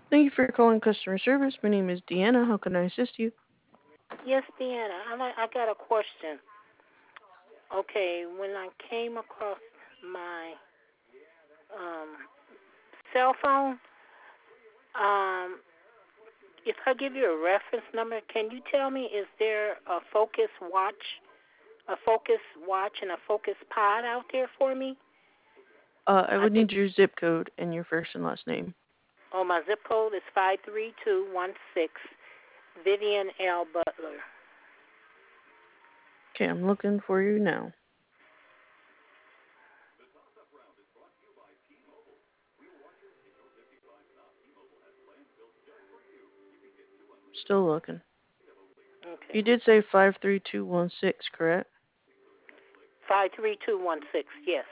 Thank you for calling customer service. My name is Deanna. How can I assist you? Yes, Deanna. I got a question. Okay, when I came across my um, cell phone, um, if I give you a reference number, can you tell me is there a Focus Watch, and a Focus Pod out there for me? I I would think. need your zip code and your first and last name. Oh, my zip code is 53216. Vivian L. Butler. Okay, I'm looking for you now. Still looking. Okay. You did say 53216, correct? 53216. Yes.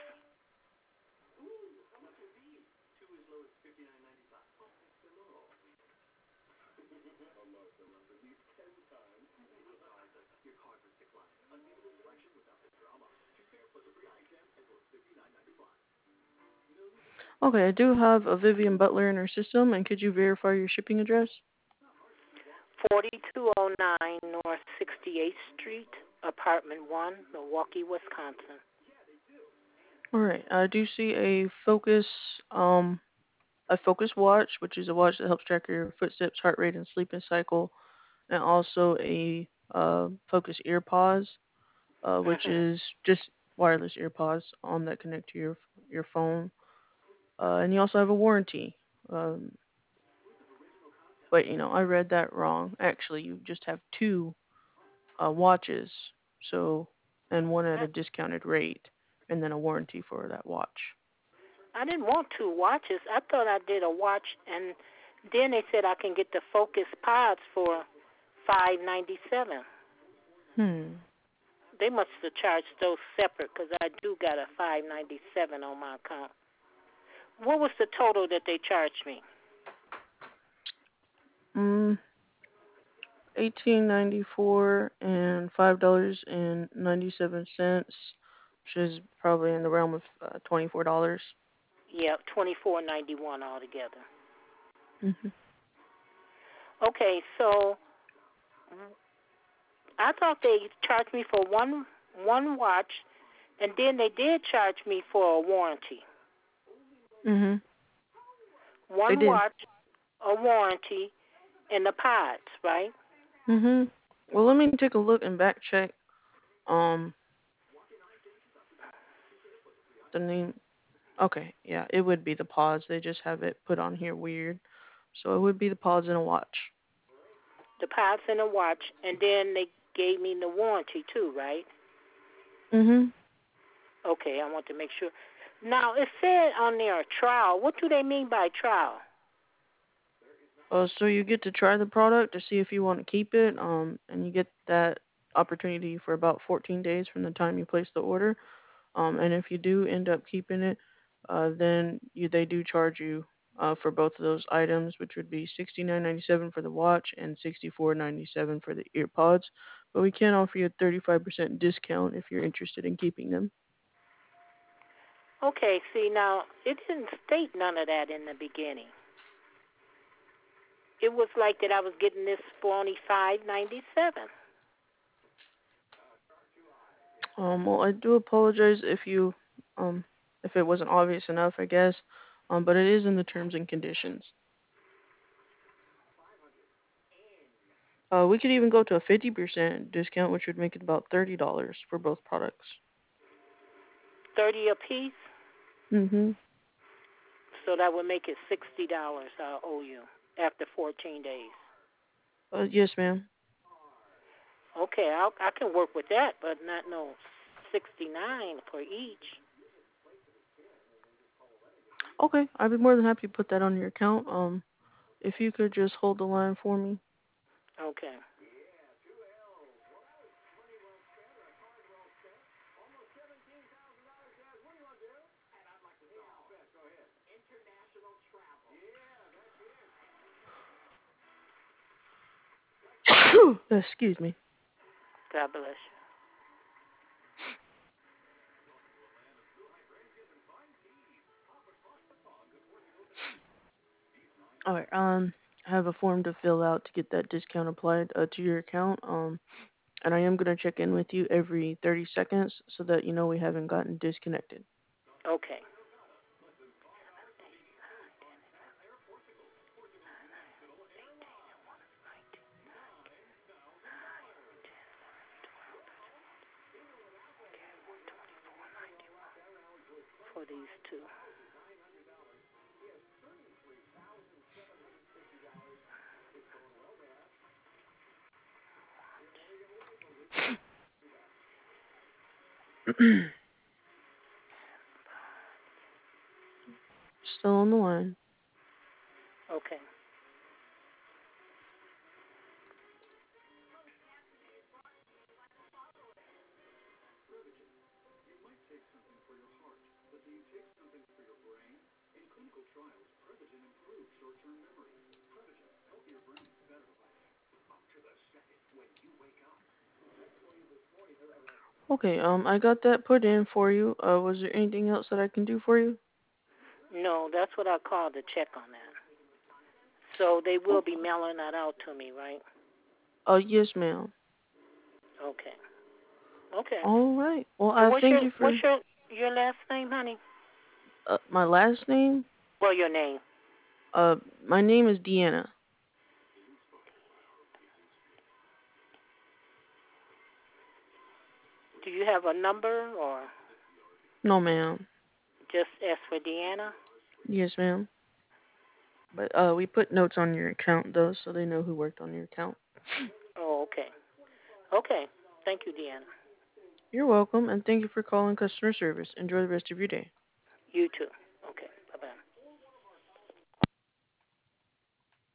Okay, I do have a Vivian Butler in our system, and could you verify your shipping address? 4209 North 68th Street, Apartment 1, Milwaukee, Wisconsin. Alright, I do see a Focus watch, which is a watch that helps track your footsteps, heart rate, and sleeping cycle, and also a Focus EarPods, which Mhm. is just wireless earpods that connect to your phone. And you also have a warranty. Um, but I read that wrong. Actually, you just have two watches, so and one at I, a discounted rate, and then a warranty for that watch. I didn't want two watches. I thought I did a watch, and then they said I can get the Focus Pods for $597. Hmm. They must have charged those separate because I do got a $597 on my account. What was the total that they charged me? Mm, 18.94 and $5.97, which is probably in the realm of $24. Yeah, 24.91 altogether. Mm-hmm. Okay, so I thought they charged me for one watch, and then they did charge me for a warranty. Mm-hmm. They One did. watch, a warranty, and the pods, right? Mm-hmm. Well, let me take a look and back check um the name. Okay, yeah, it would be the pods. They just have it put on here weird. So it would be the pods in a watch. The pods and a watch, and then they gave me the warranty too, right? Mhm. Okay, I want to make sure. Now it said on there trial. What do they mean by trial? So you get to try the product to see if you want to keep it. And you get that opportunity for about 14 days from the time you place the order. And if you do end up keeping it, then they do charge you for both of those items, which would be 69.97 for the watch and 64.97 for the earpods. But we can offer you a 35% discount if you're interested in keeping them. Okay, see now it didn't state none of that in the beginning. It was like that I was getting this for only $597. Well, I do apologize um, if it wasn't obvious enough, I guess. But it is in the terms and conditions. We could even go to a 50% discount, which would make it about $30 for both products. 30 a piece, Mhm. so that would make it $60 I owe you after 14 days. Yes, ma'am. Okay, I can work with that, but not no 69 for each. Okay, I'd be more than happy to put that on your account. If you could just hold the line for me. Okay. Excuse me. God bless All right. I have a form to fill out to get that discount applied to your account. And I am gonna check in with you every 30 seconds so that you know we haven't gotten disconnected. Okay. For these two. Still on the line. Okay. Okay. I got that put in for you. Was there anything else that I can do for you? No, that's what I called to check on that. So they will Oh. be mailing that out to me, right? Yes, ma'am. Okay. Okay. All right. Well, And I thank you what's for your last name, honey? my last name. Well, your name. My name is Deanna. Do you have a number or No, ma'am. just ask for Deanna? Yes, ma'am. But we put notes on your account though, so they know who worked on your account. Oh, okay. Okay. Thank you, Deanna. You're welcome, and thank you for calling customer service. Enjoy the rest of your day. You too.